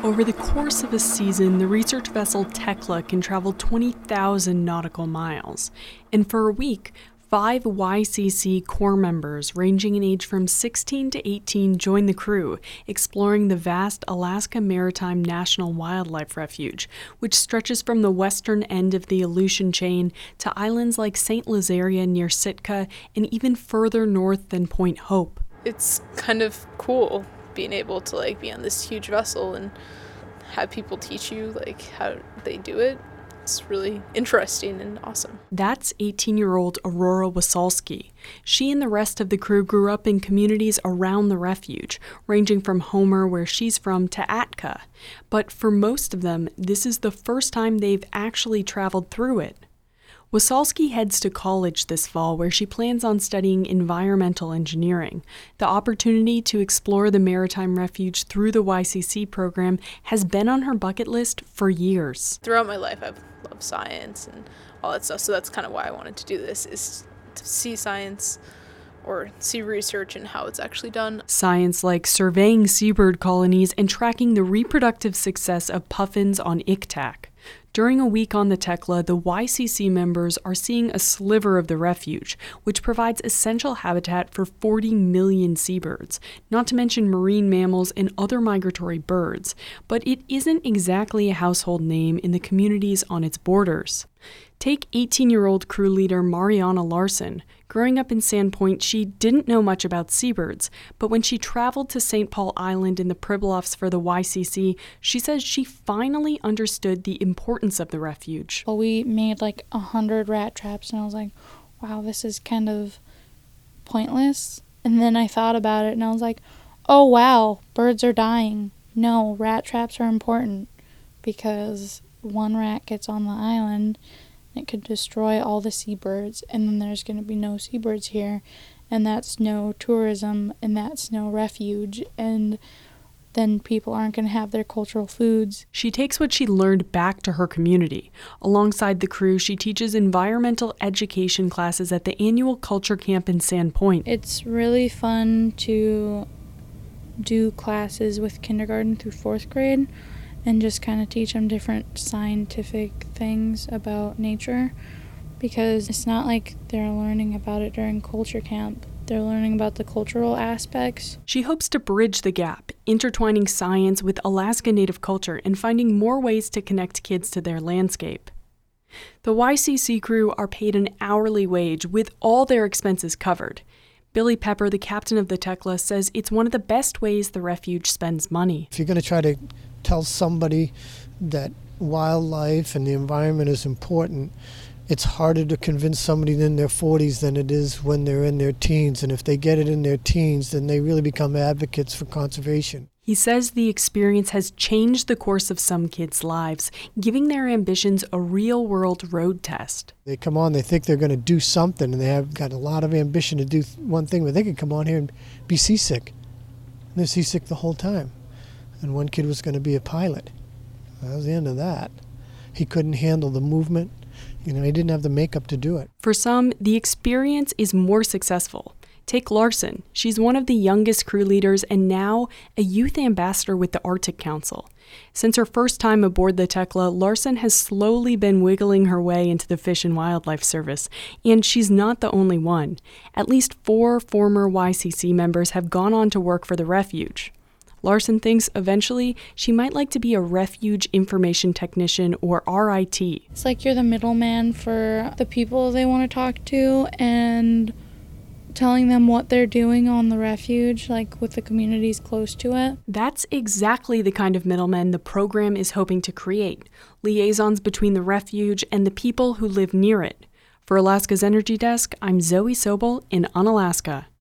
Over the course of a season, the research vessel Tekla can travel 20,000 nautical miles. And for a week, 5 YCC Corps members ranging in age from 16 to 18 join the crew, exploring the vast Alaska Maritime National Wildlife Refuge, which stretches from the western end of the Aleutian Chain to islands like St. Lazaria near Sitka and even further north than Point Hope. It's kind of cool being able to be on this huge vessel and have people teach you how they do it. It's really interesting and awesome. That's 18-year-old Aurora Wasalski. She and the rest of the crew grew up in communities around the refuge, ranging from Homer, where she's from, to Atka. But for most of them, this is the first time they've actually traveled through it. Wasalski heads to college this fall, where she plans on studying environmental engineering. The opportunity to explore the Maritime Refuge through the YCC program has been on her bucket list for years. Throughout my life, I've loved science and all that stuff, so that's kind of why I wanted to do this, is to see science or see research and how it's actually done. Science like surveying seabird colonies and tracking the reproductive success of puffins on Iktak. During a week on the Tekla, the YCC members are seeing a sliver of the refuge, which provides essential habitat for 40 million seabirds, not to mention marine mammals and other migratory birds. But it isn't exactly a household name in the communities on its borders. Take 18-year-old crew leader Mariana Larson. Growing up in Sandpoint, she didn't know much about seabirds, but when she traveled to St. Paul Island in the Pribilofs for the YCC, she says she finally understood the importance of the refuge. Well, we made 100 rat traps, and I was like, wow, this is kind of pointless. And then I thought about it, and I was like, oh, wow, birds are dying. No, rat traps are important, because one rat gets on the island, it could destroy all the seabirds, and then there's going to be no seabirds here, and that's no tourism, and that's no refuge, and then people aren't going to have their cultural foods. She takes what she learned back to her community. Alongside the crew, she teaches environmental education classes at the annual culture camp in Sandpoint. It's really fun to do classes with kindergarten through 4th grade, and just kind of teach them different scientific things about nature, because it's not like they're learning about it during culture camp. They're learning about the cultural aspects. She hopes to bridge the gap, intertwining science with Alaska Native culture and finding more ways to connect kids to their landscape. The YCC crew are paid an hourly wage with all their expenses covered. Billy Pepper, the captain of the Tekla, says it's one of the best ways the refuge spends money. If you're going to try to tell somebody that wildlife and the environment is important, it's harder to convince somebody in their 40s than it is when they're in their teens. And if they get it in their teens, then they really become advocates for conservation. He says the experience has changed the course of some kids' lives, giving their ambitions a real-world road test. They come on, they think they're going to do something, and they have got a lot of ambition to do one thing, but they can come on here and be seasick. And they're seasick the whole time. And one kid was going to be a pilot. That was the end of that. He couldn't handle the movement. He didn't have the makeup to do it. For some, the experience is more successful. Take Larson. She's one of the youngest crew leaders and now a youth ambassador with the Arctic Council. Since her first time aboard the Tekla, Larson has slowly been wiggling her way into the Fish and Wildlife Service, and she's not the only one. At least 4 former YCC members have gone on to work for the refuge. Larson thinks eventually she might like to be a refuge information technician, or RIT. It's like you're the middleman for the people they want to talk to and telling them what they're doing on the refuge, with the communities close to it. That's exactly the kind of middlemen the program is hoping to create, liaisons between the refuge and the people who live near it. For Alaska's Energy Desk, I'm Zoe Sobel in Unalaska.